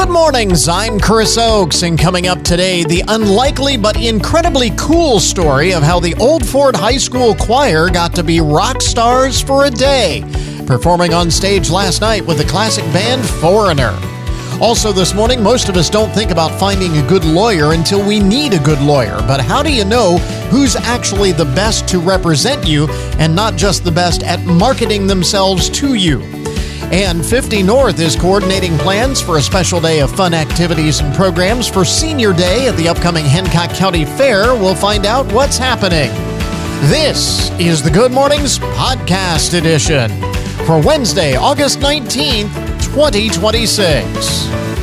Good mornings, I'm Chris Oakes, and coming up today, the unlikely but incredibly cool story of how the Old Fort High School choir got to be rock stars for a day, performing on stage last night with the classic band Foreigner. Also this morning, most of us don't think about finding a good lawyer until we need a good lawyer, but how do you know who's actually the best to represent you and not just the best at marketing themselves to you? And 50 North is coordinating plans for a special day of fun activities and programs for Senior Day at the upcoming Hancock County Fair. We'll find out what's happening. This is the Good Mornings Podcast Edition for Wednesday, August 19th, 2026.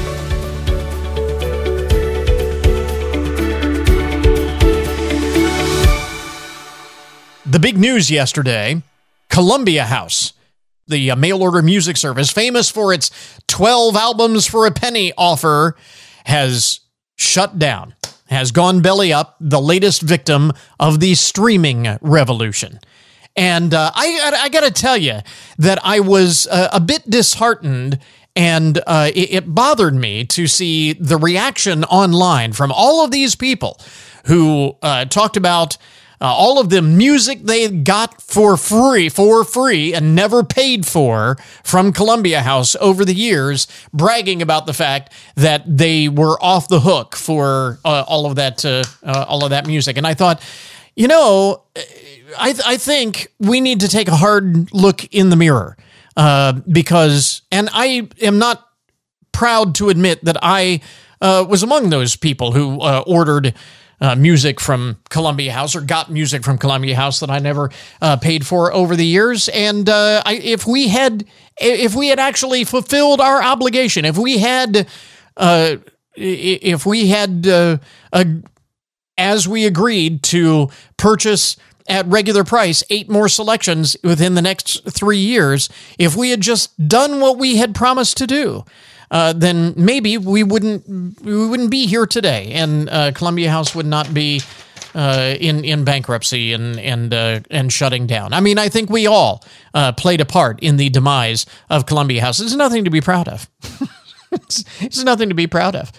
The big news yesterday, Columbia House, the mail-order music service, famous for its 12 albums for a penny offer, has shut down, has gone belly up, the latest victim of the streaming revolution. And I got to tell you that I was a bit disheartened, and it bothered me to see the reaction online from all of these people who talked about all of the music they got for free and never paid for from Columbia House over the years, bragging about the fact that they were off the hook for all of that music. And I thought, you know, I think we need to take a hard look in the mirror because, and I am not proud to admit that I was among those people who ordered music from Columbia House or got music from Columbia House that I never paid for over the years. And if we had actually fulfilled our obligation, if we had as we agreed to purchase at regular price 8 more selections within the next 3 years, if we had just done what we had promised to do, then maybe we wouldn't be here today, and Columbia House would not be in bankruptcy and shutting down. I mean, I think we all played a part in the demise of Columbia House. It's nothing to be proud of. It's nothing to be proud of.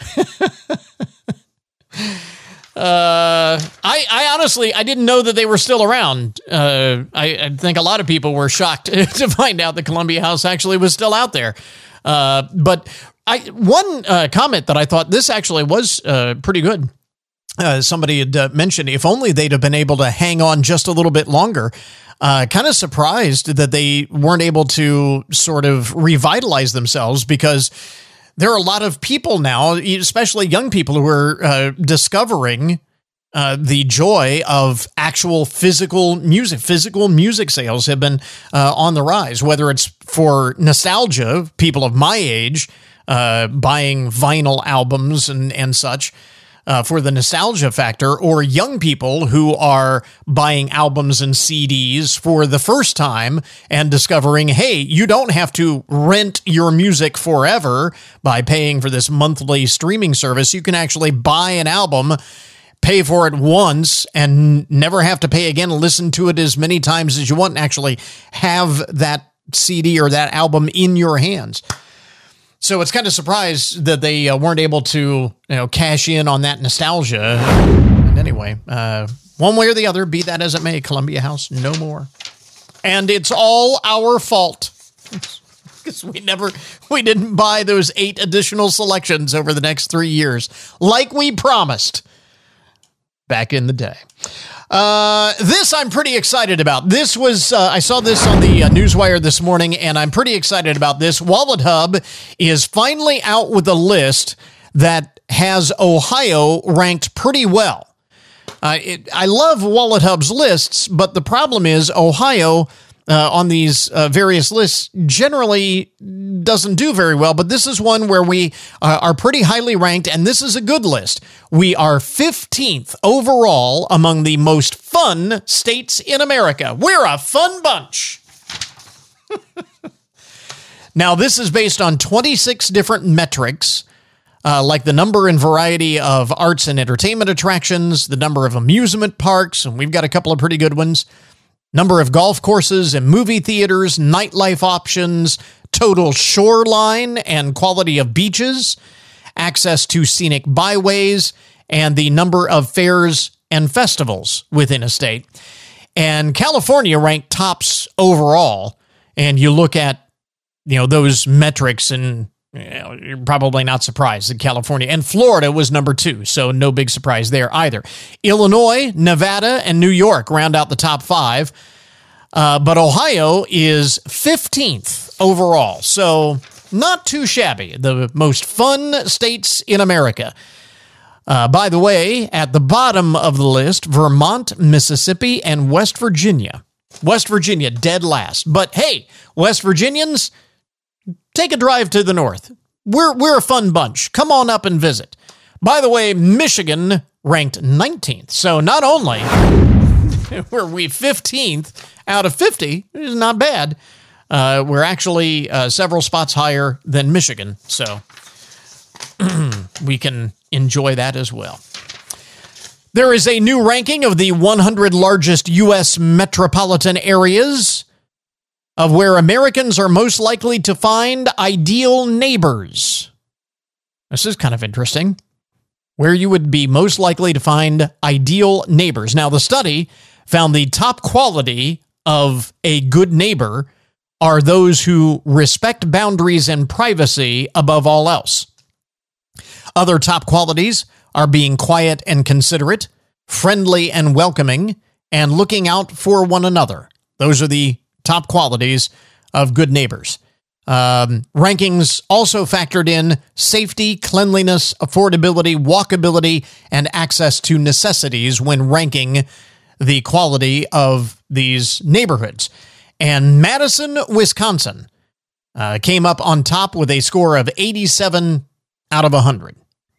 I honestly, I didn't know that they were still around. I think a lot of people were shocked to find out that Columbia House actually was still out there. But one comment that I thought this actually was pretty good. Somebody had mentioned if only they'd have been able to hang on just a little bit longer. Kind of surprised that they weren't able to sort of revitalize themselves, because there are a lot of people now, especially young people, who are discovering the joy of actual physical music. Physical music sales have been on the rise, whether it's for nostalgia, people of my age buying vinyl albums and such for the nostalgia factor, or young people who are buying albums and CDs for the first time and discovering, hey, you don't have to rent your music forever by paying for this monthly streaming service. You can actually buy an album, pay for it once, and never have to pay again, listen to it as many times as you want, and actually have that CD or that album in your hands. So it's kind of surprised that they weren't able to, cash in on that nostalgia. And anyway, one way or the other, be that as it may, Columbia House, no more. And it's all our fault, because we didn't buy those 8 additional selections over the next 3 years, like we promised back in the day. This I'm pretty excited about. This was, I saw this on the Newswire this morning, and I'm pretty excited about this. WalletHub is finally out with a list that has Ohio ranked pretty well. I love WalletHub's lists, but the problem is Ohio on these various lists generally doesn't do very well, but this is one where we are pretty highly ranked, and this is a good list. We are 15th overall among the most fun states in America. We're a fun bunch. Now, this is based on 26 different metrics, like the number and variety of arts and entertainment attractions, the number of amusement parks, and we've got a couple of pretty good ones, number of golf courses and movie theaters, nightlife options, total shoreline and quality of beaches, access to scenic byways, and the number of fairs and festivals within a state. And California ranked tops overall. And you look at, those metrics, and you're probably not surprised that California and Florida was number 2. So no big surprise there either. Illinois, Nevada, and New York round out the top 5. But Ohio is 15th overall. So not too shabby. The most fun states in America. By the way, at the bottom of the list, Vermont, Mississippi, and West Virginia. West Virginia, dead last. But hey, West Virginians, take a drive to the north. We're a fun bunch. Come on up and visit. By the way, Michigan ranked 19th. So not only were we 15th out of 50, which is not bad, we're actually several spots higher than Michigan. So we can enjoy that as well. There is a new ranking of the 100 largest U.S. metropolitan areas of where Americans are most likely to find ideal neighbors. This is kind of interesting. Where you would be most likely to find ideal neighbors. Now, the study found the top quality of a good neighbor are those who respect boundaries and privacy above all else. Other top qualities are being quiet and considerate, friendly and welcoming, and looking out for one another. Those are the top qualities of good neighbors. Rankings also factored in safety, cleanliness, affordability, walkability, and access to necessities when ranking the quality of these neighborhoods. And Madison, Wisconsin, came up on top with a score of 87 out of 100.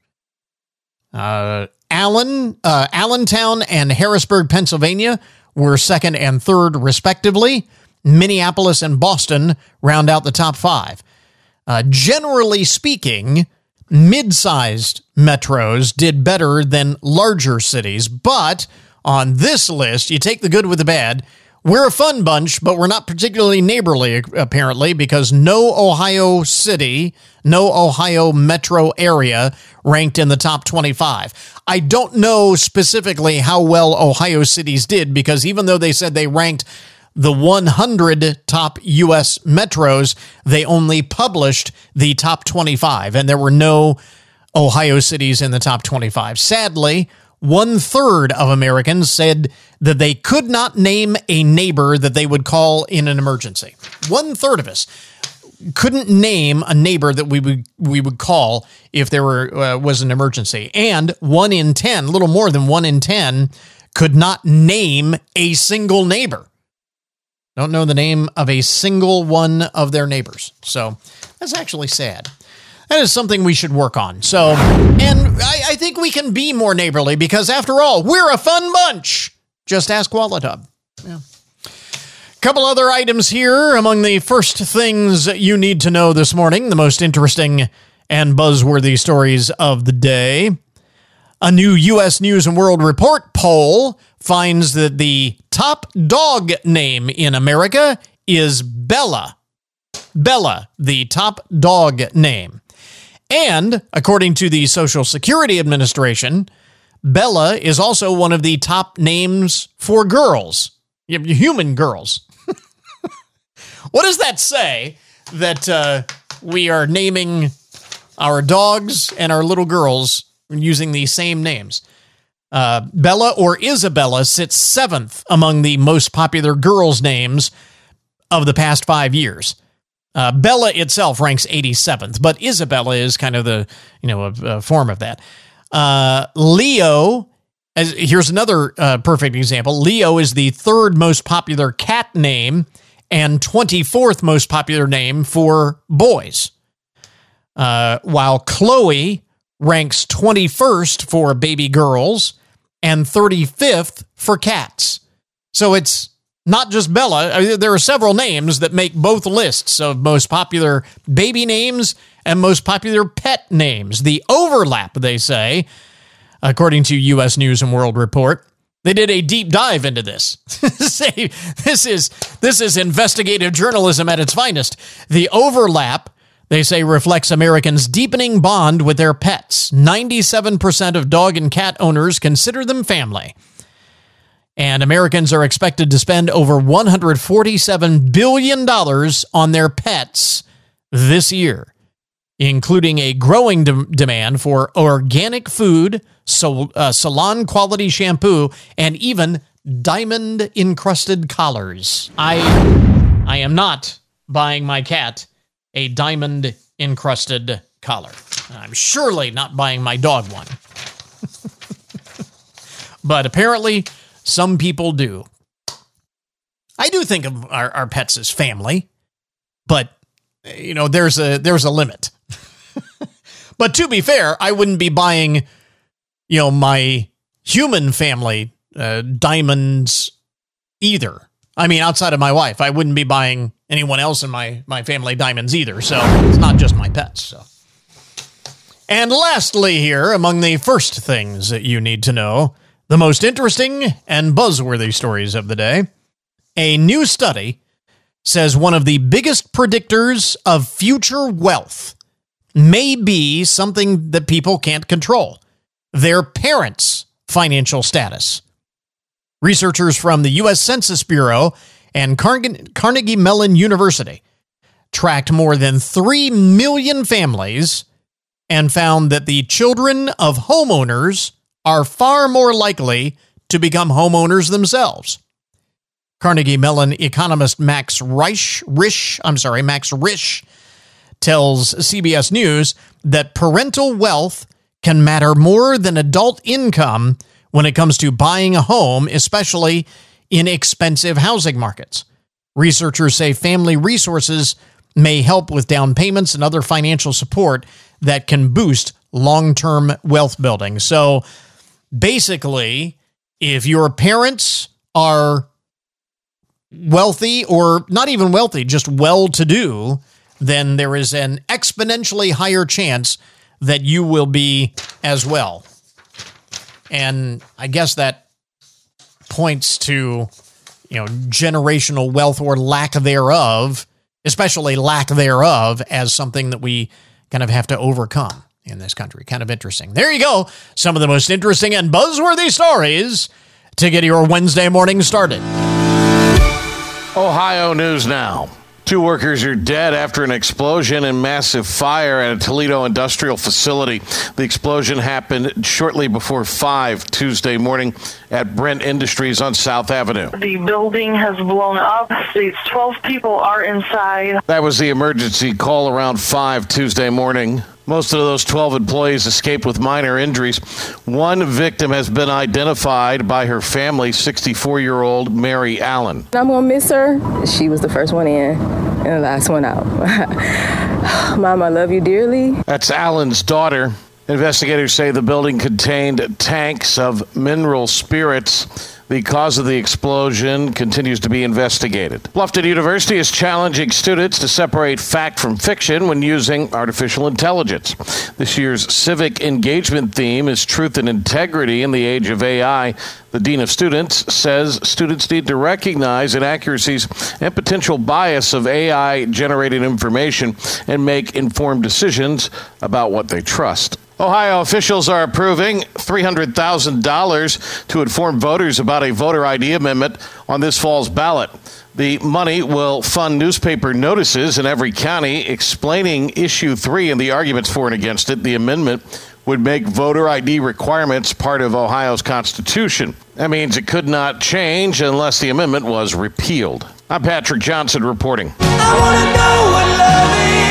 Allentown and Harrisburg, Pennsylvania were second and third, respectively. Minneapolis and Boston round out the top 5. Generally speaking, mid-sized metros did better than larger cities, but on this list, you take the good with the bad. We're a fun bunch, but we're not particularly neighborly, apparently, because no Ohio city, no Ohio metro area ranked in the top 25. I don't know specifically how well Ohio cities did, because even though they said they ranked the 100 top U.S. metros, they only published the top 25, and there were no Ohio cities in the top 25. Sadly, 1/3 of Americans said that they could not name a neighbor that they would call in an emergency. 1/3 of us couldn't name a neighbor that we would call if there was an emergency. And 1 in 10, a little more than 1 in 10, could not name a single neighbor. Don't know the name of a single one of their neighbors. So that's actually sad. That is something we should work on. So, and I think we can be more neighborly because, after all, we're a fun bunch. Just ask Walletub. Yeah. Couple other items here among the first things you need to know this morning, the most interesting and buzzworthy stories of the day. A new U.S. News and World Report poll finds that the top dog name in America is Bella. Bella, the top dog name. And, according to the Social Security Administration, Bella is also one of the top names for girls. Human girls. What does that say? That we are naming our dogs and our little girls using the same names. Bella or Isabella sits 7th among the most popular girls' names of the past 5 years. Bella itself ranks 87th, but Isabella is kind of the, a form of that. Leo, here's another perfect example. Leo is the 3rd most popular cat name and 24th most popular name for boys. While Chloe ranks 21st for baby girls and 35th for cats. So it's not just Bella. There are several names that make both lists of most popular baby names and most popular pet names. The overlap, they say, according to U.S. News and World Report, They did a deep dive into this. Say, this is investigative journalism at its finest. The overlap, they say, reflects Americans' deepening bond with their pets. 97% of dog and cat owners consider them family. And Americans are expected to spend over $147 billion on their pets this year, including a growing demand for organic food, salon-quality shampoo, and even diamond-encrusted collars. I am not buying my cat a diamond-encrusted collar. I'm surely not buying my dog one. But apparently, some people do. I do think of our pets as family, but, there's a limit. But to be fair, I wouldn't be buying, my human family diamonds either. I mean, outside of my wife, I wouldn't be buying anyone else in my family diamonds either. So it's not just my pets. So, and lastly here, among the first things that you need to know, the most interesting and buzzworthy stories of the day, a new study says one of the biggest predictors of future wealth may be something that people can't control: their parents' financial status. Researchers from the U.S. Census Bureau and Carnegie Mellon University tracked more than 3 million families and found that the children of homeowners are far more likely to become homeowners themselves. Carnegie Mellon economist Max Risch tells CBS News that parental wealth can matter more than adult income when it comes to buying a home, especially in expensive housing markets. Researchers say family resources may help with down payments and other financial support that can boost long-term wealth building. So basically, if your parents are wealthy, or not even wealthy, just well-to-do, then there is an exponentially higher chance that you will be as well. And I guess that points to, generational wealth or lack thereof, especially lack thereof, as something that we kind of have to overcome in this country. Kind of interesting. There you go. Some of the most interesting and buzzworthy stories to get your Wednesday morning started. Ohio news now. 2 workers are dead after an explosion and massive fire at a Toledo industrial facility. The explosion happened shortly before 5 Tuesday morning at Brent Industries on South Avenue. The building has blown up. These 12 people are inside. That was the emergency call around 5 Tuesday morning. Most of those 12 employees escaped with minor injuries. One victim has been identified by her family, 64-year-old Mary Allen. I'm going to miss her. She was the first one in and the last one out. Mom, I love you dearly. That's Allen's daughter. Investigators say the building contained tanks of mineral spirits. The cause of the explosion continues to be investigated. Bluffton University is challenging students to separate fact from fiction when using artificial intelligence. This year's civic engagement theme is truth and integrity in the age of AI. The Dean of Students says students need to recognize inaccuracies and potential bias of AI-generated information and make informed decisions about what they trust. Ohio officials are approving $300,000 to inform voters about a voter ID amendment on this fall's ballot. The money will fund newspaper notices in every county explaining Issue 3 and the arguments for and against it. The amendment would make voter ID requirements part of Ohio's Constitution. That means it could not change unless the amendment was repealed. I'm Patrick Johnson reporting. I want to know what love is.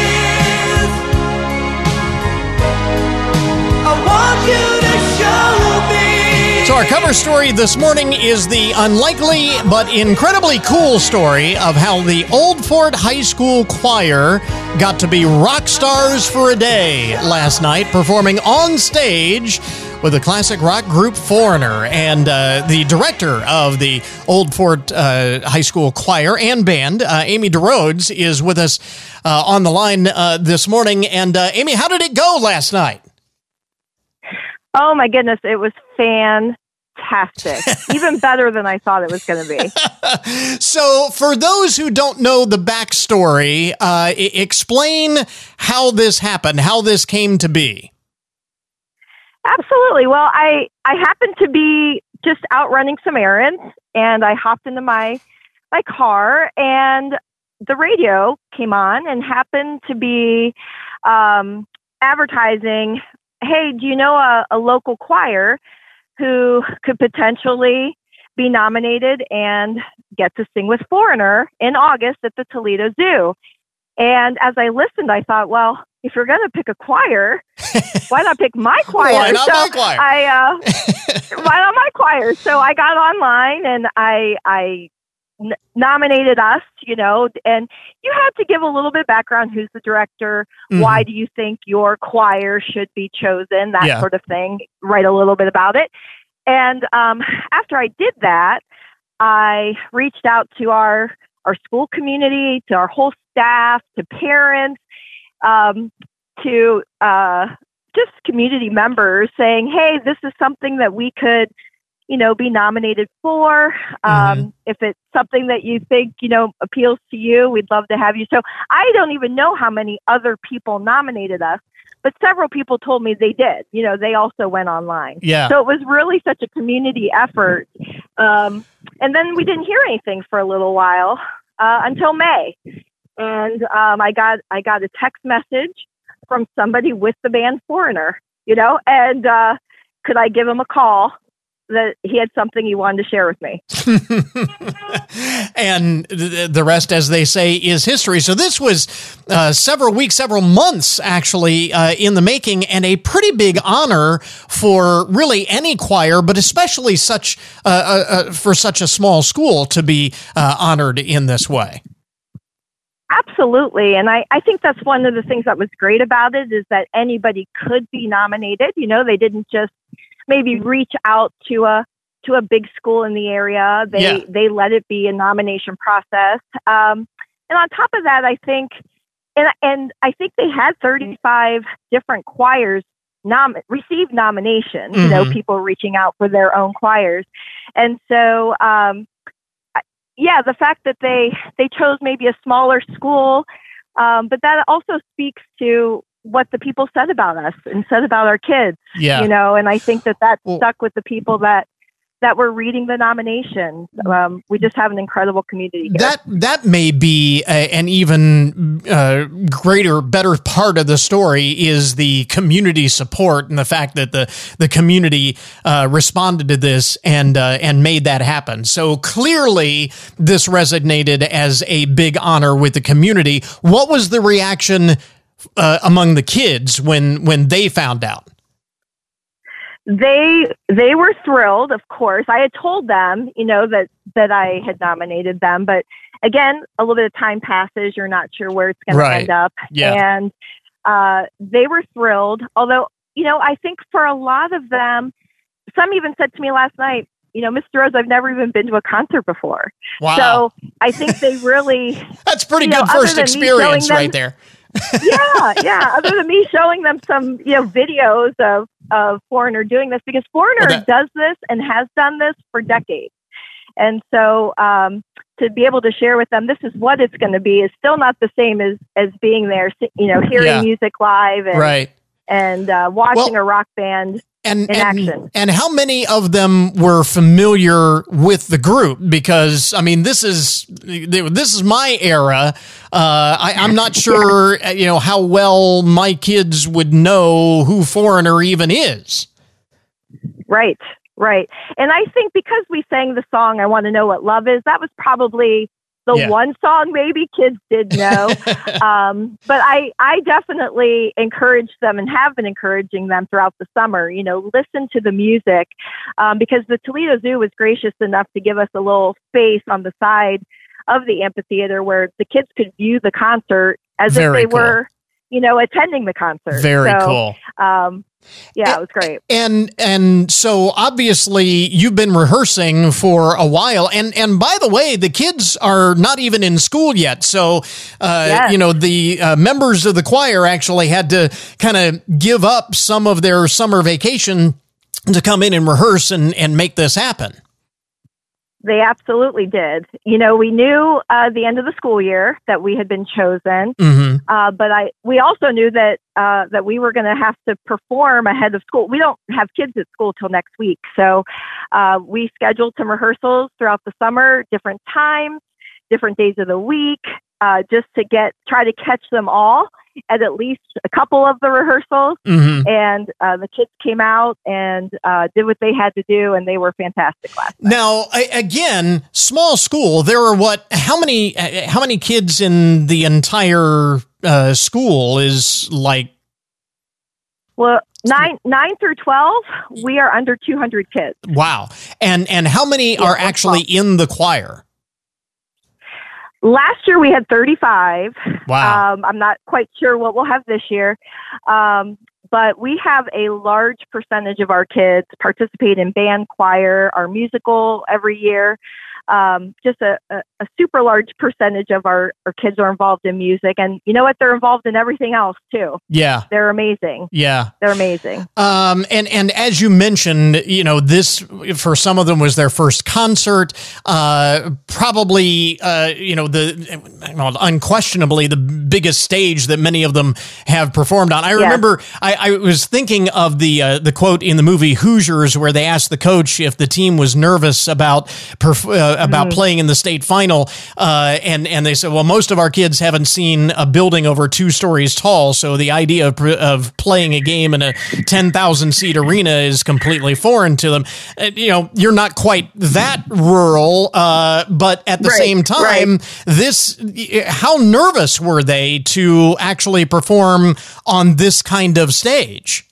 So our cover story this morning is the unlikely but incredibly cool story of how the Old Fort High School choir got to be rock stars for a day last night, performing on stage with the classic rock group Foreigner. And the director of the Old Fort High School choir and band, Amy DeRodes, is with us on the line this morning. And Amy, how did it go last night? Oh my goodness, it was fantastic. fantastic. Even better than I thought it was going to be. So for those who don't know the backstory, explain how this happened, how this came to be. Absolutely. Well, I happened to be just out running some errands, and I hopped into my car, and the radio came on and happened to be advertising, hey, do you know a local choir who could potentially be nominated and get to sing with Foreigner in August at the Toledo Zoo? And as I listened, I thought, well, if you're going to pick a choir, why not pick my choir? Why not my choir? Why not my choir? So I got online and I nominated us, and you had to give a little bit of background. Who's the director? Mm-hmm. Why do you think your choir should be chosen? That sort of thing. Write a little bit about it. And after I did that, I reached out to our school community, to our whole staff, to parents, to just community members saying, hey, this is something that we could, be nominated for. If it's something that you think, appeals to you, we'd love to have you. So I don't even know how many other people nominated us, but several people told me they did. They also went online. Yeah. So it was really such a community effort. And then we didn't hear anything for a little while until May. And I got a text message from somebody with the band Foreigner, and could I give him a call? That he had something he wanted to share with me. And the rest, as they say, is history. So this was several weeks, several months, actually, in the making, and a pretty big honor for really any choir, but especially for such a small school to be honored in this way. Absolutely. And I think that's one of the things that was great about it, is that anybody could be nominated. They didn't just maybe reach out to a big school in the area. They let it be a nomination process. And on top of that, I think, and I think they had 35 different choirs receive nominations, people reaching out for their own choirs. And so, the fact that they chose maybe a smaller school, but that also speaks to what the people said about us and said about our kids, and I think that stuck with the people that were reading the nominations. We just have an incredible community here. That may be an even greater, better part of the story, is the community support and the fact that the community responded to this and made that happen. So clearly this resonated as a big honor with the community. What was the reaction among the kids when they found out? They were thrilled, of course. I had told them, that I had nominated them, but again, a little bit of time passes. You're not sure where it's going to end up. Yeah. And they were thrilled. Although, I think for a lot of them, some even said to me last night, Mr. Rose, I've never even been to a concert before. Wow. So I think they really... That's pretty good first experience right there. yeah. Other than me showing them some, videos of Foreigner doing this, because Foreigner does this and has done this for decades. And so to be able to share with them, this is what it's going to be, is still not the same as being there, hearing music live and watching a rock band in action. And how many of them were familiar with the group? Because this is my era. I'm not sure how well my kids would know who Foreigner even is. Right. And I think because we sang the song, I Want to Know What Love Is, that was probably the one song maybe kids did know. But I definitely encouraged them and have been encouraging them throughout the summer, listen to the music, because the Toledo Zoo was gracious enough to give us a little space on the side of the amphitheater where the kids could view the concert as if they were, attending the concert. Very cool. Yeah, it was great. And so obviously you've been rehearsing for a while. And by the way, the kids are not even in school yet. So, the members of the choir actually had to kind of give up some of their summer vacation to come in and rehearse and make this happen. They absolutely did. We knew the end of the school year that we had been chosen, but we also knew that that we were going to have to perform ahead of school. We don't have kids at school till next week, so we scheduled some rehearsals throughout the summer, different times, different days of the week, just to try to catch them all at least a couple of the rehearsals. And the kids came out and did what they had to do, and they were fantastic last night. Now, again, small school. There are how many kids in the entire school is like? Well, 9 through 12, we are under 200 kids. Wow. And how many are actually in the choir? Last year we had 35. Wow. I'm not quite sure what we'll have this year. But we have a large percentage of our kids participate in band, choir, our musical every year. Just a super large percentage of our kids are involved in music. And you know what? They're involved in everything else too. Yeah. They're amazing. Yeah. They're amazing. And as you mentioned, this, for some of them, was their first concert. Probably, unquestionably the biggest stage that many of them have performed on. I remember I was thinking of the quote in the movie Hoosiers, where they asked the coach if the team was nervous about playing in the state final. And they said, well, most of our kids haven't seen a building over 2 stories tall. So the idea of playing a game in a 10,000 seat arena is completely foreign to them. You're not quite that rural, but at the same time, how nervous were they to actually perform on this kind of stage?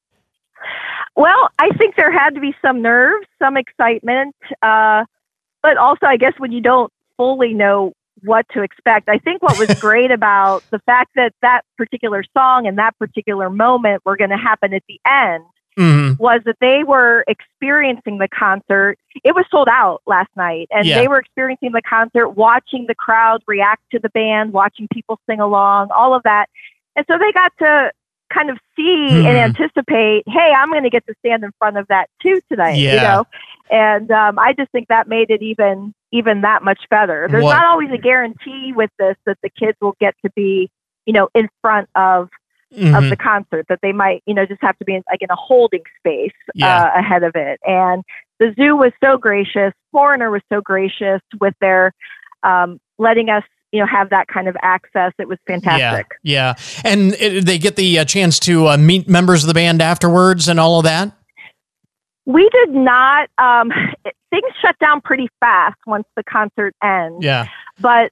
Well, I think there had to be some nerves, some excitement, but also, I guess, when you don't fully know what to expect. I think what was great about the fact that particular song and that particular moment were going to happen at the end was that they were experiencing the concert. It was sold out last night, and they were experiencing the concert, watching the crowd react to the band, watching people sing along, all of that. And so they got to kind of see and anticipate, hey, I'm going to get to stand in front of that too tonight, And I just think that made it even that much better. There's not always a guarantee with this that the kids will get to be, in front of the concert, that they might, just have to be in a holding space ahead of it. And the zoo was so gracious. Foreigner was so gracious with their letting us, have that kind of access. It was fantastic. Yeah. And they get the chance to meet members of the band afterwards and all of that? We did not. Things shut down pretty fast once the concert ends. Yeah. But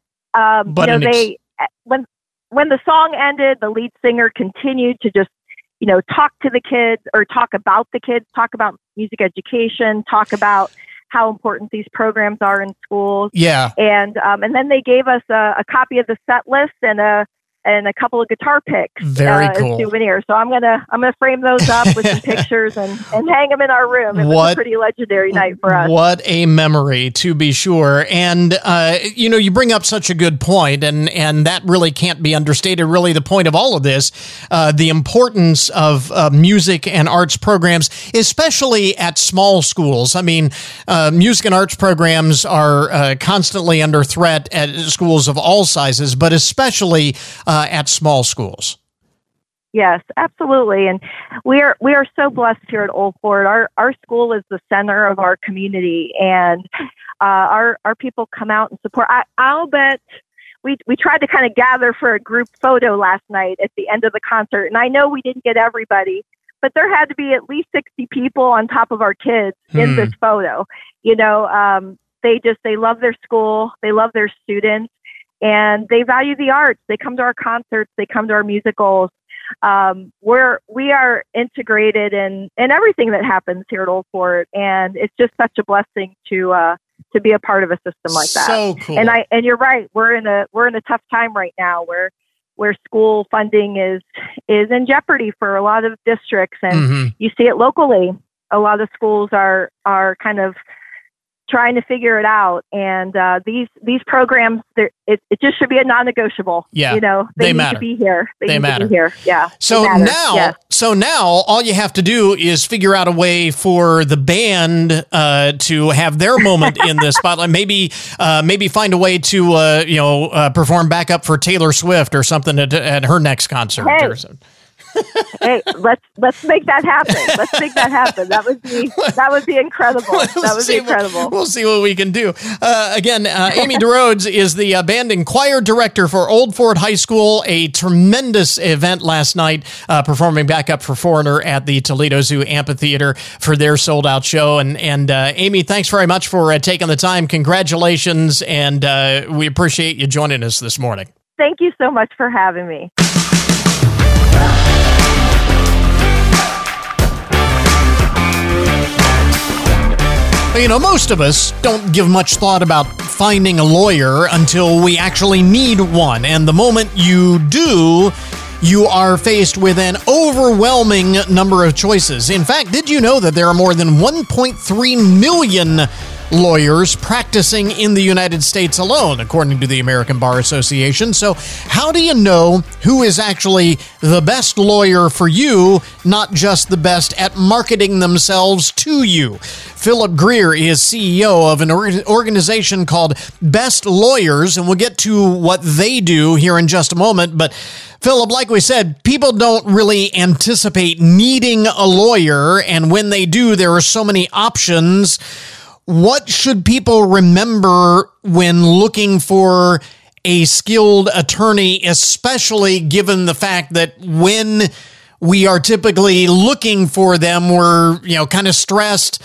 they when the song ended, the lead singer continued to just talk to the kids, or talk about the kids, talk about music education, talk about how important these programs are in schools. Yeah. And then they gave us a copy of the set list and a couple of guitar picks. Very cool. As souvenirs. So I'm gonna frame those up with some pictures and hang them in our room. It was a pretty legendary night for us. What a memory, to be sure. And you bring up such a good point, and that really can't be understated. Really, the point of all of this, the importance of music and arts programs, especially at small schools. I mean, music and arts programs are constantly under threat at schools of all sizes, but especially at small schools. Yes, absolutely. And we are so blessed here at Old Fort. Our school is the center of our community, and our people come out and support. I'll bet we tried to kind of gather for a group photo last night at the end of the concert, and I know we didn't get everybody, but there had to be at least 60 people on top of our kids in this photo. They love their school, they love their students, and they value the arts. They come to our concerts, they come to our musicals. We are integrated in everything that happens here at Old Fort, and it's just such a blessing to be a part of a system like that. So cool. And you're right. We're in a tough time right now where school funding is in jeopardy for a lot of districts, and you see it locally. A lot of schools are kind of trying to figure it out, and these programs, it just should be a non-negotiable. Yeah, they need matter. to be here. They need matter. to be here. Yeah. So So now all you have to do is figure out a way for the band to have their moment in the spotlight. Maybe find a way to perform backup for Taylor Swift or something at her next concert. Hey. Or something. Hey, let's make that happen. Let's make that happen. That would be incredible. That would be incredible. We'll see what we can do. Again, Amy DeRodes is the band and choir director for Old Fort High School. A tremendous event last night, performing backup for Foreigner at the Toledo Zoo Amphitheater for their sold out show. And Amy, thanks very much for taking the time. Congratulations, and we appreciate you joining us this morning. Thank you so much for having me. Most of us don't give much thought about finding a lawyer until we actually need one. And the moment you do, you are faced with an overwhelming number of choices. In fact, did you know that there are more than 1.3 million lawyers practicing in the United States alone, according to the American Bar Association? So how do you know who is actually the best lawyer for you, not just the best at marketing themselves to you? Philip Greer is CEO of an organization called Best Lawyers, and we'll get to what they do here in just a moment. But Philip, like we said, people don't really anticipate needing a lawyer, and when they do, there are so many options. What should people remember when looking for a skilled attorney, especially given the fact that when we are typically looking for them, we're, kind of stressed,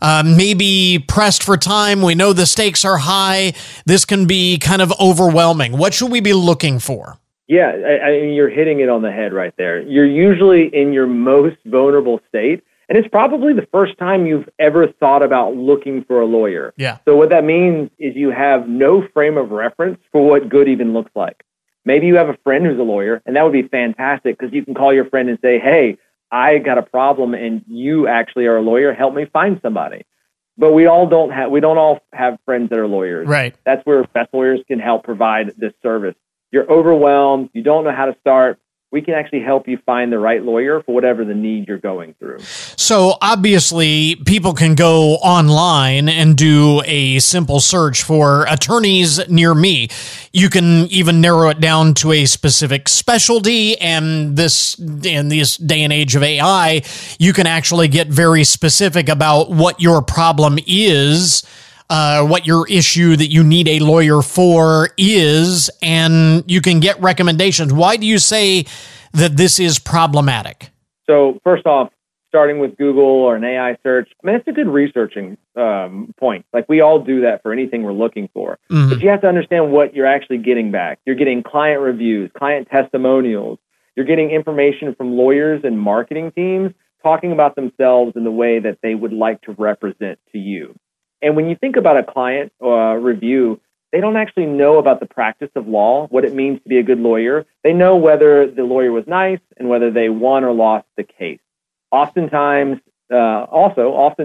maybe pressed for time. We know the stakes are high. This can be kind of overwhelming. What should we be looking for? Yeah, I mean, you're hitting it on the head right there. You're usually in your most vulnerable state. And it's probably the first time you've ever thought about looking for a lawyer. Yeah. So what that means is you have no frame of reference for what good even looks like. Maybe you have a friend who's a lawyer, and that would be fantastic because you can call your friend and say, hey, I got a problem and you actually are a lawyer. Help me find somebody. But we don't all have friends that are lawyers. Right. That's where Best Lawyers can help provide this service. You're overwhelmed. You don't know how to start. We can actually help you find the right lawyer for whatever the need you're going through. So obviously, people can go online and do a simple search for attorneys near me. You can even narrow it down to a specific specialty. And in this day and age of AI, you can actually get very specific about what your problem is. What your issue that you need a lawyer for is, and you can get recommendations. Why do you say that this is problematic? So first off, starting with Google or an AI search, it's a good researching point. Like we all do that for anything we're looking for. Mm-hmm. But you have to understand what you're actually getting back. You're getting client reviews, client testimonials. You're getting information from lawyers and marketing teams talking about themselves in the way that they would like to represent to you. And when you think about a client review, they don't actually know about the practice of law, what it means to be a good lawyer. They know whether the lawyer was nice and whether they won or lost the case. Oftentimes, law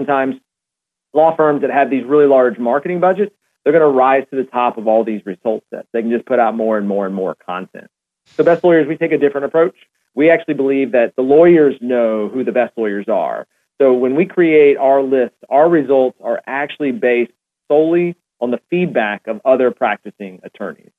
firms that have these really large marketing budgets, they're going to rise to the top of all these result sets. They can just put out more and more and more content. So Best Lawyers, we take a different approach. We actually believe that the lawyers know who the best lawyers are. So when we create our list, our results are actually based solely on the feedback of other practicing attorneys.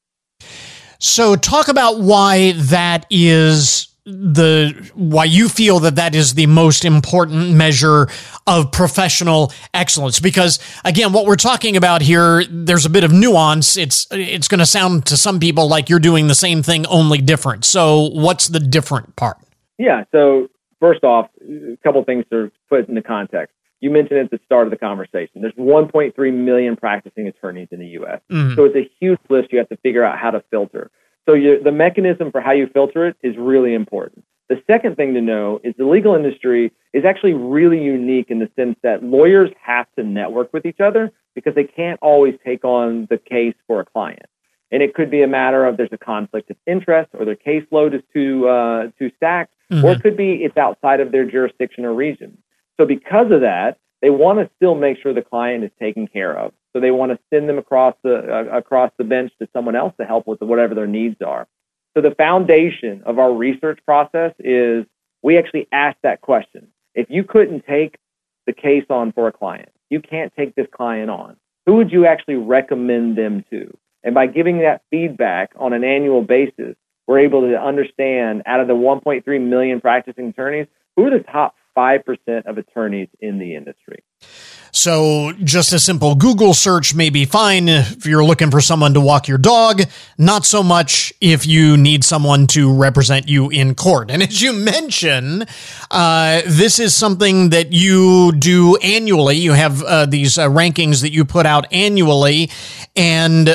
So talk about why that is why you feel that is the most important measure of professional excellence. Because again, what we're talking about here, there's a bit of nuance. It's going to sound to some people like you're doing the same thing, only different. So what's the different part? Yeah. So first off, a couple of things to put into context. You mentioned at the start of the conversation, there's 1.3 million practicing attorneys in the U.S. Mm-hmm. So it's a huge list you have to figure out how to filter. So the mechanism for how you filter it is really important. The second thing to know is the legal industry is actually really unique in the sense that lawyers have to network with each other because they can't always take on the case for a client. And it could be a matter of there's a conflict of interest or their caseload is too stacked, mm-hmm. or it could be it's outside of their jurisdiction or region. So because of that, they want to still make sure the client is taken care of. So they want to send them across the bench to someone else to help with whatever their needs are. So the foundation of our research process is we actually asked that question. If you couldn't take the case on for a client, you can't take this client on, who would you actually recommend them to? And by giving that feedback on an annual basis, we're able to understand out of the 1.3 million practicing attorneys, who are the top 5% of attorneys in the industry. So just a simple Google search may be fine if you're looking for someone to walk your dog, not so much if you need someone to represent you in court. And as you mentioned, this is something that you do annually. You have these rankings that you put out annually, and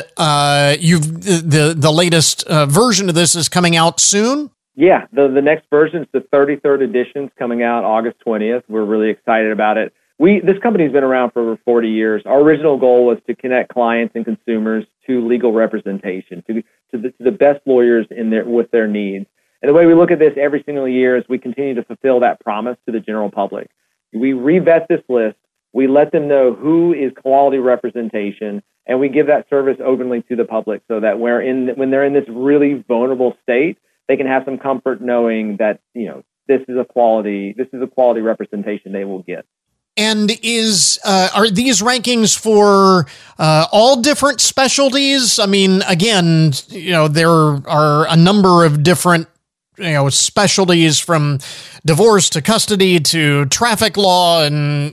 the latest version of this is coming out soon. Yeah, the next version is the 33rd edition, is coming out August 20th. We're really excited about it. This company's been around for over 40 years. Our original goal was to connect clients and consumers to legal representation, to the best lawyers with their needs. And the way we look at this every single year is we continue to fulfill that promise to the general public. We revet this list. We let them know who is quality representation, and we give that service openly to the public so that when they're in this really vulnerable state, they can have some comfort knowing that this is a quality representation they will get. And are these rankings for all different specialties? I mean, again, there are a number of different specialties, from divorce to custody to traffic law and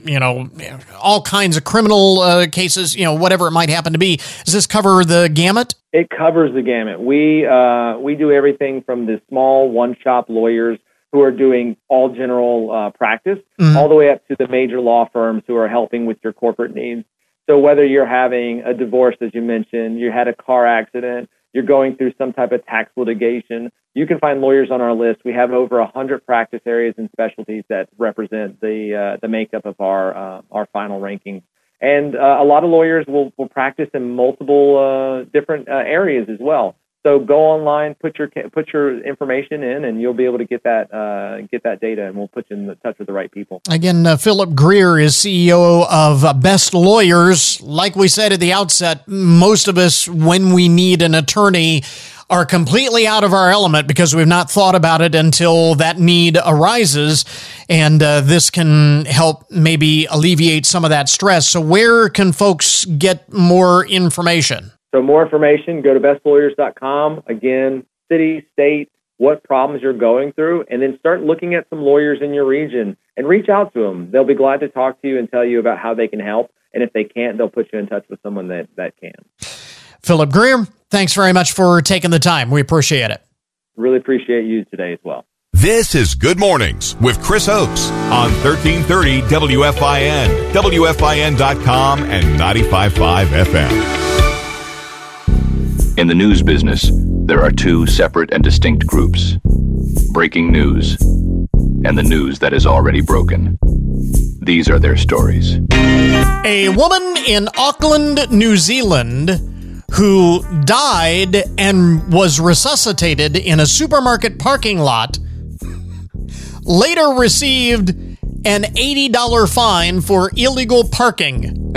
all kinds of criminal cases, whatever it might happen to be. Does this cover the gamut? It covers the gamut. We do everything from the small one-shop lawyers who are doing all general practice, all the way up to the major law firms who are helping with your corporate needs. So whether you're having a divorce, as you mentioned, you had a car accident, you're going through some type of tax litigation, you can find lawyers on our list. We have over 100 practice areas and specialties that represent the makeup of our final rankings. And a lot of lawyers will practice in multiple different areas as well. So go online, put your information in, and you'll be able to get that data, and we'll put you in touch with the right people. Again, Philip Greer is CEO of Best Lawyers. Like we said at the outset, most of us, when we need an attorney, are completely out of our element because we've not thought about it until that need arises, and this can help maybe alleviate some of that stress. So where can folks get more information? So more information, go to bestlawyers.com. Again, city, state, what problems you're going through, and then start looking at some lawyers in your region and reach out to them. They'll be glad to talk to you and tell you about how they can help. And if they can't, they'll put you in touch with someone that can. Philip Greer, thanks very much for taking the time. We appreciate it. Really appreciate you today as well. This is Good Mornings with Chris Oakes on 1330 WFIN, WFIN.com, and 95.5 FM. In the news business, there are two separate and distinct groups: breaking news and the news that is already broken. These are their stories. A woman in Auckland, New Zealand, who died and was resuscitated in a supermarket parking lot, later received an $80 fine for illegal parking.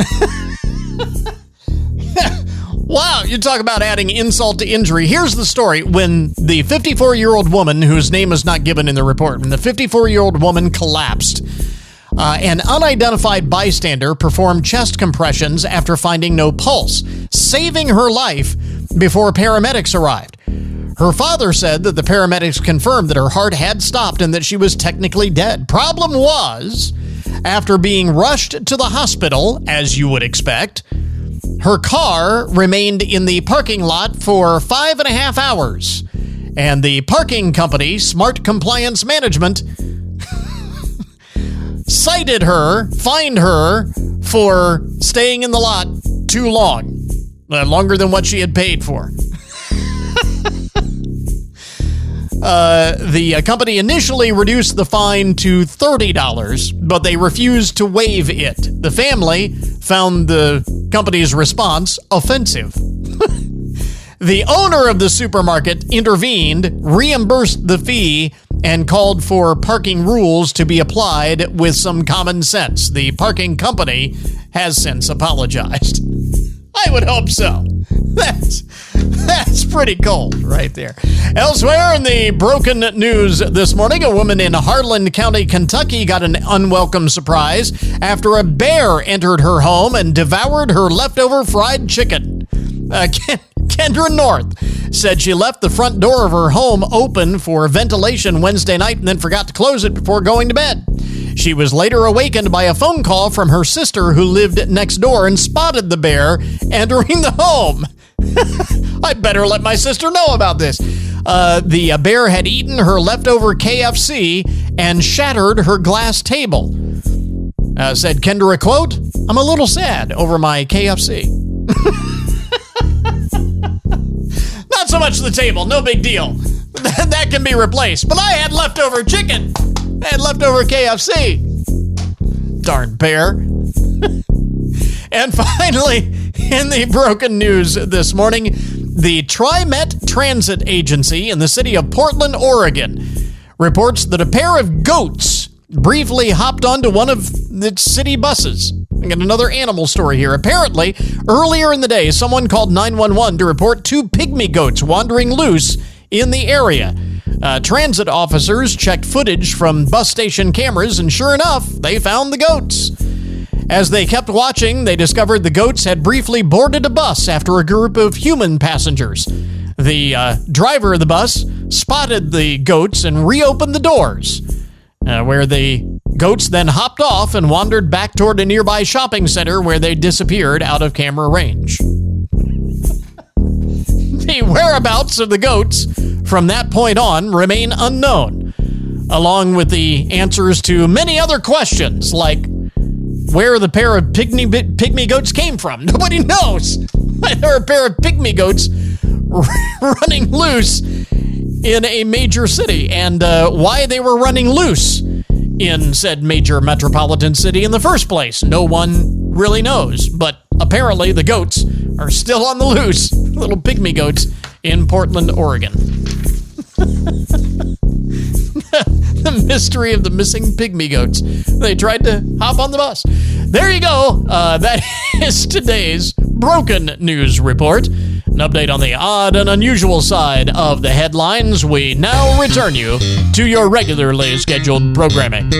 Wow, you talk about adding insult to injury. Here's the story. When the 54-year-old woman, whose name is not given in the report, when the 54-year-old woman collapsed, an unidentified bystander performed chest compressions after finding no pulse, saving her life before paramedics arrived. Her father said that the paramedics confirmed that her heart had stopped and that she was technically dead. Problem was, after being rushed to the hospital, as you would expect, her car remained in the parking lot for 5.5 hours, and the parking company, Smart Compliance Management, fined her for staying in the lot too long, longer than what she had paid for. The company initially reduced the fine to $30, but they refused to waive it. The family found the company's response offensive. The owner of the supermarket intervened, reimbursed the fee, and called for parking rules to be applied with some common sense. The parking company has since apologized. I would hope so. That's pretty cold right there. Elsewhere in the broken news this morning, a woman in Harlan County, Kentucky got an unwelcome surprise after a bear entered her home and devoured her leftover fried chicken. Kendra North said she left the front door of her home open for ventilation Wednesday night and then forgot to close it before going to bed. She was later awakened by a phone call from her sister who lived next door and spotted the bear entering the home. I better let my sister know about this. The bear had eaten her leftover KFC and shattered her glass table. Said Kendra, quote, "I'm a little sad over my KFC." Not so much the table, no big deal. That can be replaced. But I had leftover chicken. I had leftover KFC. Darn bear. And finally, in the broken news this morning, the TriMet Transit Agency in the city of Portland, Oregon, reports that a pair of goats briefly hopped onto one of the city buses. I got another animal story here. Apparently, earlier in the day, someone called 911 to report 2 pygmy goats wandering loose in the area. Transit officers checked footage from bus station cameras, and sure enough, they found the goats. As they kept watching, they discovered the goats had briefly boarded a bus after a group of human passengers. The driver of the bus spotted the goats and reopened the doors, where the goats then hopped off and wandered back toward a nearby shopping center where they disappeared out of camera range. The whereabouts of the goats from that point on remain unknown, along with the answers to many other questions, like where the pair of pygmy goats came from. Nobody knows. There are a pair of pygmy goats running loose in a major city, and why they were running loose in said major metropolitan city in the first place, no one really knows. But apparently the goats are still on the loose, little pygmy goats in Portland, Oregon. The mystery of the missing pygmy goats. They tried to hop on the bus. There you go. That is today's broken news report. An update on the odd and unusual side of the headlines. We now return you to your regularly scheduled programming.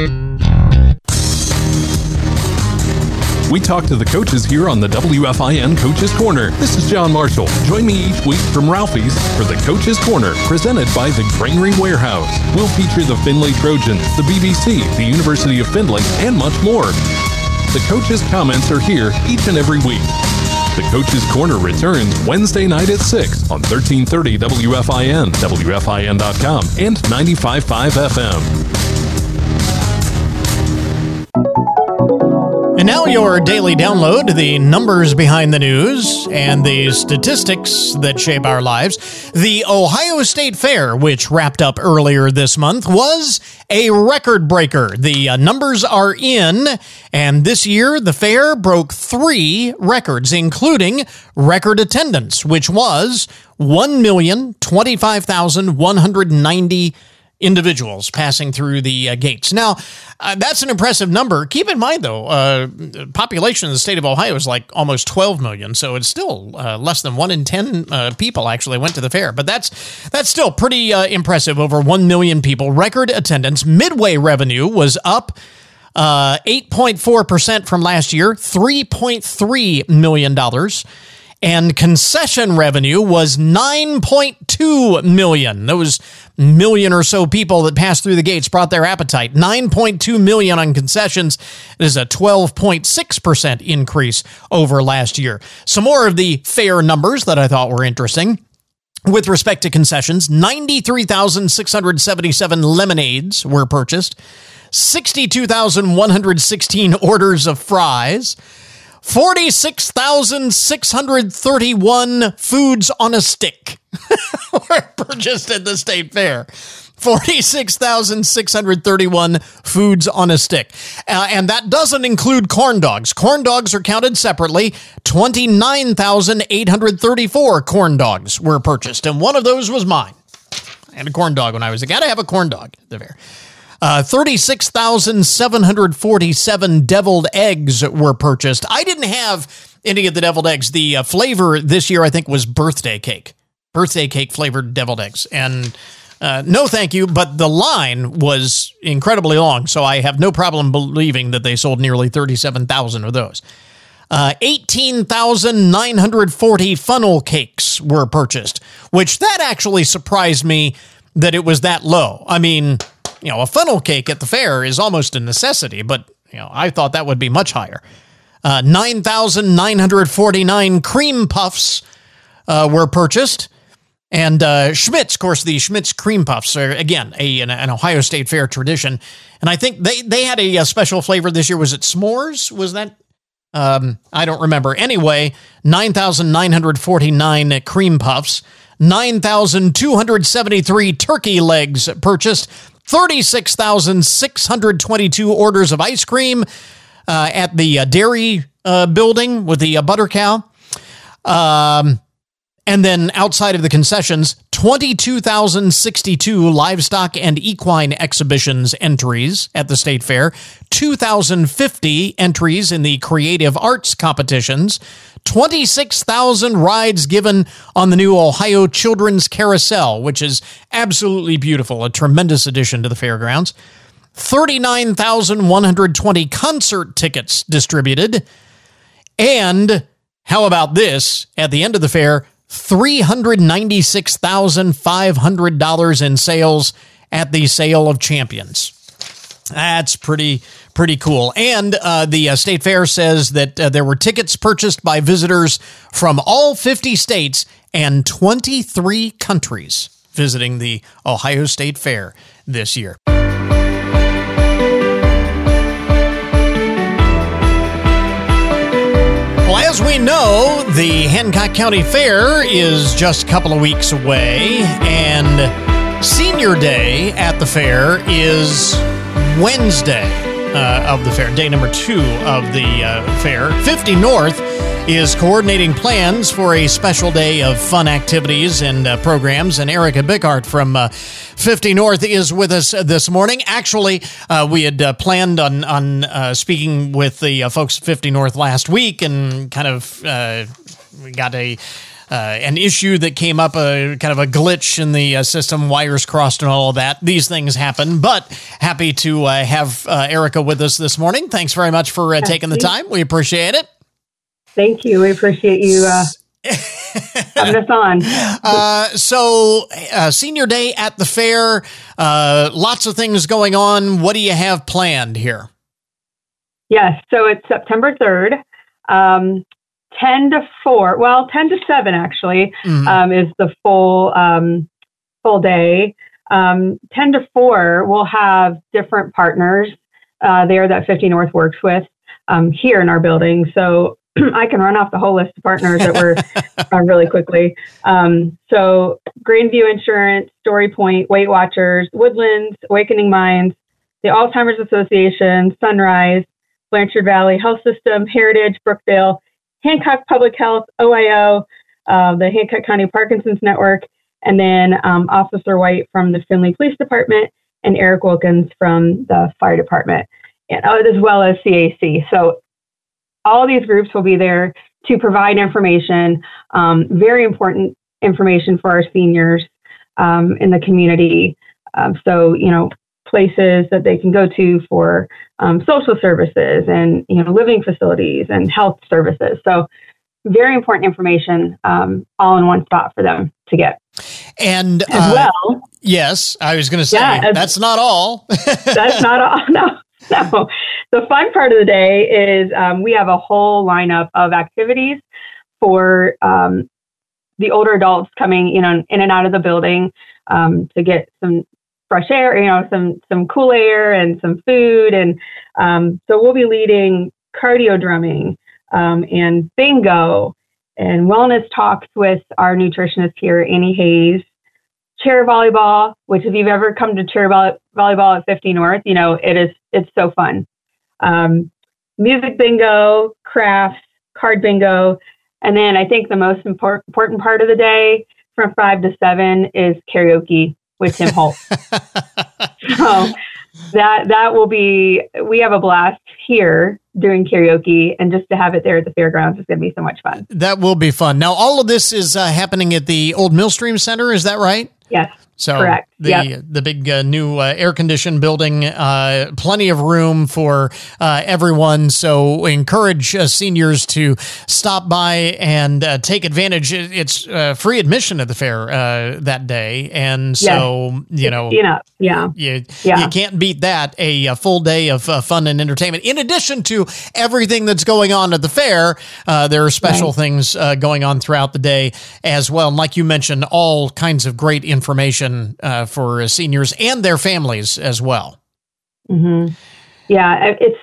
We talk to the coaches here on the WFIN Coaches Corner. This is John Marshall. Join me each week from Ralphie's for the Coaches Corner, presented by the Granary Warehouse. We'll feature the Findlay Trojans, the BBC, the University of Findlay, and much more. The coaches' comments are here each and every week. The Coaches Corner returns Wednesday night at 6 on 1330 WFIN, WFIN.com, and 95.5 FM. And now your daily download, the numbers behind the news and the statistics that shape our lives. The Ohio State Fair, which wrapped up earlier this month, was a record breaker. The numbers are in, and this year the fair broke 3 records, including record attendance, which was 1,025,190 individuals passing through the gates. Now, that's an impressive number. Keep in mind, though, population in the state of Ohio is like almost 12 million, so it's still less than 1 in 10 people actually went to the fair. But that's still pretty impressive. Over 1 million people, record attendance. Midway revenue was up 8.4% from last year, $3.3 million. And concession revenue was $9.2 million. Those million or so people that passed through the gates brought their appetite. $9.2 million on concessions. It is a 12.6% increase over last year. Some more of the fair numbers that I thought were interesting. With respect to concessions, 93,677 lemonades were purchased, 62,116 orders of fries, 46,631 foods on a stick were purchased at the state fair. 46,631 foods on a stick. And that doesn't include corn dogs. Corn dogs are counted separately. 29,834 corn dogs were purchased, and one of those was mine. I had a corn dog when I was a kid. I have a corn dog at the fair. 36,747 deviled eggs were purchased. I didn't have any of the deviled eggs. The flavor this year, I think, was birthday cake flavored deviled eggs. And no, thank you. But the line was incredibly long, so I have no problem believing that they sold nearly 37,000 of those. 18,940 funnel cakes were purchased, which that actually surprised me that it was that low. I mean, a funnel cake at the fair is almost a necessity, but I thought that would be much higher. 9,949 cream puffs were purchased. And Schmitz, of course, the Schmitz cream puffs are, again, an Ohio State Fair tradition. And I think they had a special flavor this year. Was it s'mores? Was that? I don't remember. Anyway, 9,949 cream puffs, 9,273 turkey legs purchased, 36,622 orders of ice cream at the dairy building with the butter cow. And then outside of the concessions, 22,062 livestock and equine exhibitions entries at the State Fair, 2,050 entries in the creative arts competitions, 26,000 rides given on the new Ohio Children's Carousel, which is absolutely beautiful, a tremendous addition to the fairgrounds, 39,120 concert tickets distributed, and how about this, at the end of the fair, $396,500 in sales at the Sale of Champions. That's pretty cool. And the State Fair says that there were tickets purchased by visitors from all 50 states and 23 countries visiting the Ohio State Fair this year. Well, as we know, the Hancock County Fair is just a couple of weeks away, and Senior Day at the fair is Wednesday of the fair, day number 2 of the fair. 50 North is coordinating plans for a special day of fun activities and programs, and Erica Bickart from 50 North is with us this morning. Actually, we had planned on speaking with the folks at 50 North last week, and kind of we got an issue that came up, kind of a glitch in the system, wires crossed and all of that. These things happen, but happy to have Erica with us this morning. Thanks very much for taking the time. We appreciate it. Thank you. We appreciate you having us on. So Senior Day at the fair, lots of things going on. What do you have planned here? Yes, so it's September 3rd, 10 to 7 actually, is the full day. 10 to 4, we'll have different partners there that 50 North works with here in our building. So I can run off the whole list of partners that we're really quickly. So Grandview Insurance, Story Point, Weight Watchers, Woodlands, Awakening Minds, the Alzheimer's Association, Sunrise, Blanchard Valley Health System, Heritage, Brookdale, Hancock Public Health, OIO, the Hancock County Parkinson's Network, and then Officer White from the Findlay Police Department and Eric Wilkins from the Fire Department, and as well as CAC. So all of these groups will be there to provide information, very important information for our seniors in the community. So, places that they can go to for social services and, living facilities and health services. So very important information all in one spot for them to get. And as well, yes, I was going to say, that's not all. That's not all. No. The fun part of the day is we have a whole lineup of activities for the older adults coming, in and out of the building to get some fresh air, some cool air and some food. And so we'll be leading cardio drumming and bingo and wellness talks with our nutritionist here, Annie Hayes. Chair volleyball, which if you've ever come to chair volleyball at 50 North, it's so fun. Music bingo, crafts, card bingo. And then I think the most important part of the day from 5 to 7 is karaoke with Tim Holt. So that will be, we have a blast here doing karaoke, and just to have it there at the fairgrounds is going to be so much fun. That will be fun. Now, all of this is happening at the Old Millstream Center. Is that right? Yes. So correct. The big new air-conditioned building, plenty of room for everyone. So encourage seniors to stop by and take advantage. It's free admission at the fair that day, and so you can't beat that. A full day of fun and entertainment. In addition to everything that's going on at the fair, there are special things going on throughout the day as well. And like you mentioned, all kinds of great information for seniors and their families as well. Mm-hmm. Yeah, it's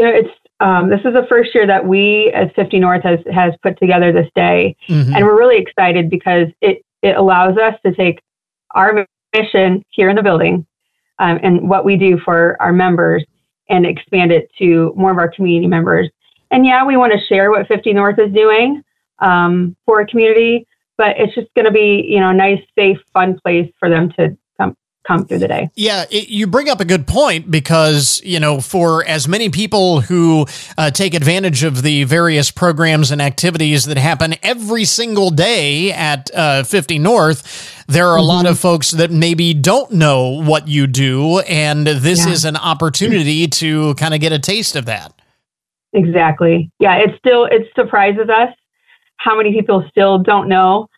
this is the first year that we as 50 North has put together this day, and we're really excited because it allows us to take our mission here in the building and what we do for our members and expand it to more of our community members. And we want to share what 50 North is doing for a community, but it's just going to be a nice, safe, fun place for them to come through the day. Yeah, you bring up a good point because, for as many people who take advantage of the various programs and activities that happen every single day at 50 North, there are a lot of folks that maybe don't know what you do, and this is an opportunity to kind of get a taste of that. Exactly. Yeah, it surprises us how many people still don't know,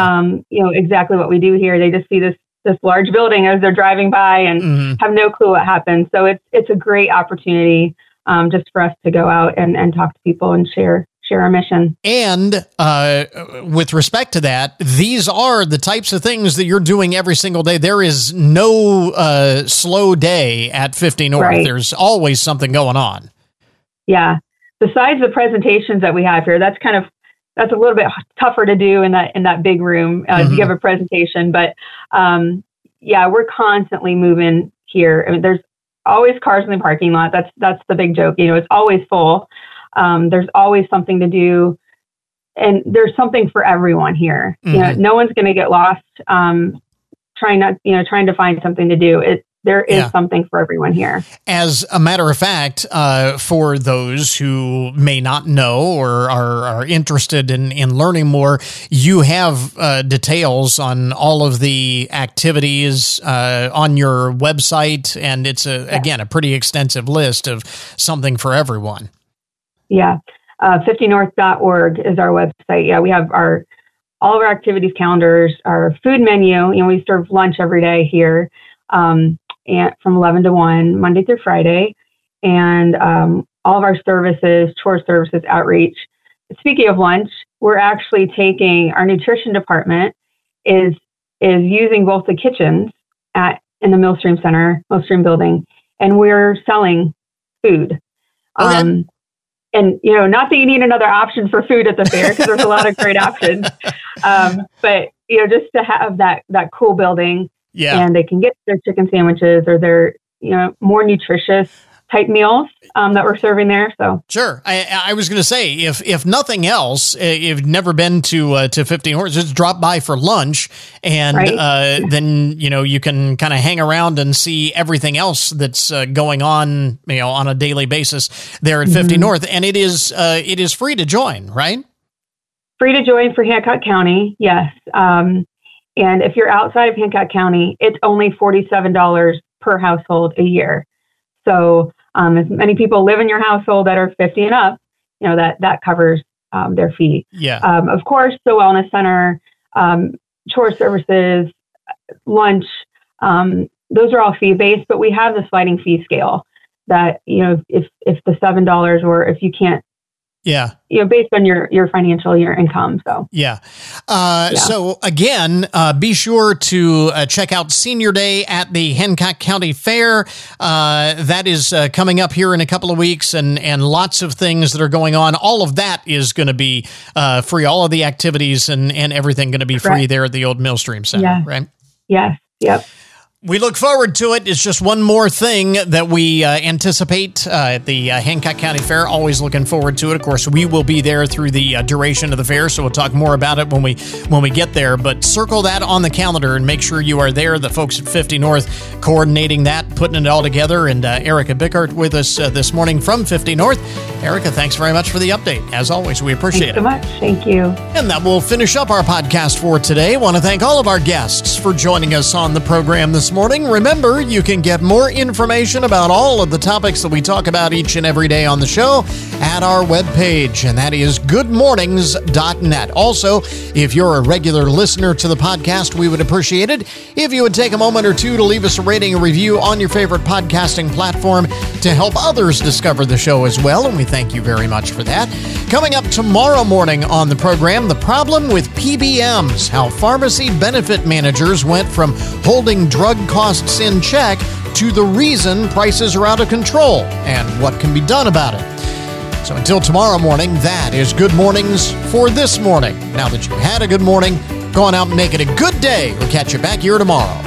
exactly what we do here. They just see this large building as they're driving by and have no clue what happens. So it's a great opportunity just for us to go out and talk to people and share our mission. And with respect to that, these are the types of things that you're doing every single day. There is no slow day at 50 North. Right. There's always something going on. Yeah. Besides the presentations that we have here, that's a little bit tougher to do in that big room to give a presentation. But we're constantly moving here. I mean, there's always cars in the parking lot. That's the big joke. It's always full. There's always something to do, and there's something for everyone here. No one's going to get lost trying to find something to do. There is something for everyone here. As a matter of fact, for those who may not know or are interested in learning more, you have details on all of the activities on your website, and it's again a pretty extensive list of something for everyone. Yeah, 50north.org is our website. Yeah, we have all of our activities calendars, our food menu. We serve lunch every day here. And from 11 to 1, Monday through Friday, and all of our services, chore services, outreach. Speaking of lunch, we're actually taking our nutrition department is using both the kitchens in the Millstream Center, Millstream building, and we're selling food. Okay. And not that you need another option for food at the fair because there's a lot of great options, but just to have that cool building. Yeah. And they can get their chicken sandwiches or their, more nutritious type meals that we're serving there. So sure. I was going to say, if nothing else, if you've never been to 50 North, just drop by for lunch, and then you can kind of hang around and see everything else that's going on, on a daily basis there at 50 North, and it is free to join, right? Free to join for Hancock County, yes. And if you're outside of Hancock County, it's only $47 per household a year. So as many people live in your household that are 50 and up, that covers their fee. Yeah. Of course, the Wellness Center, chore services, lunch, those are all fee-based, but we have the sliding fee scale that, if the $7 or if you can't, based on your financial, your income. So, So again, be sure to check out Senior Day at the Hancock County Fair. That is coming up here in a couple of weeks, and lots of things that are going on. All of that is going to be free. All of the activities and everything going to be free there at the Old Millstream Center, right? Yes. Yep. We look forward to it. It's just one more thing that we anticipate at the Hancock County Fair. Always looking forward to it. Of course, we will be there through the duration of the fair, so we'll talk more about it when we get there. But circle that on the calendar and make sure you are there. The folks at 50 North coordinating that putting it all together, and Erica Bickert with us this morning from 50 North. Erica, thanks very much for the update. As always, we appreciate it. Thanks so much. Thank you. And that will finish up our podcast for today. I want to thank all of our guests for joining us on the program this morning. Remember, you can get more information about all of the topics that we talk about each and every day on the show at our webpage, and that is goodmornings.net. Also, if you're a regular listener to the podcast, we would appreciate it if you would take a moment or two to leave us a rating and review on your favorite podcasting platform to help others discover the show as well, and we thank you very much for that. Coming up tomorrow morning on the program, the problem with PBMs, how pharmacy benefit managers went from holding drug costs in check to the reason prices are out of control, and what can be done about it. So until tomorrow morning, that is Good Mornings for this morning. Now that you've had a good morning, go on out and make it a good day. We'll catch you back here tomorrow.